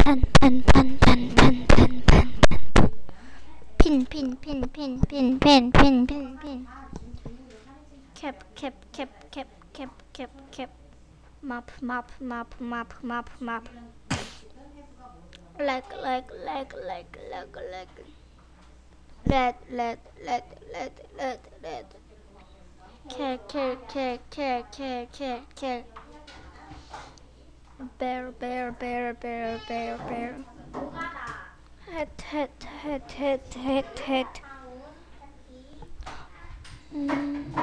pin. Cap. Map. Leg. Let. Care. Bear. Head.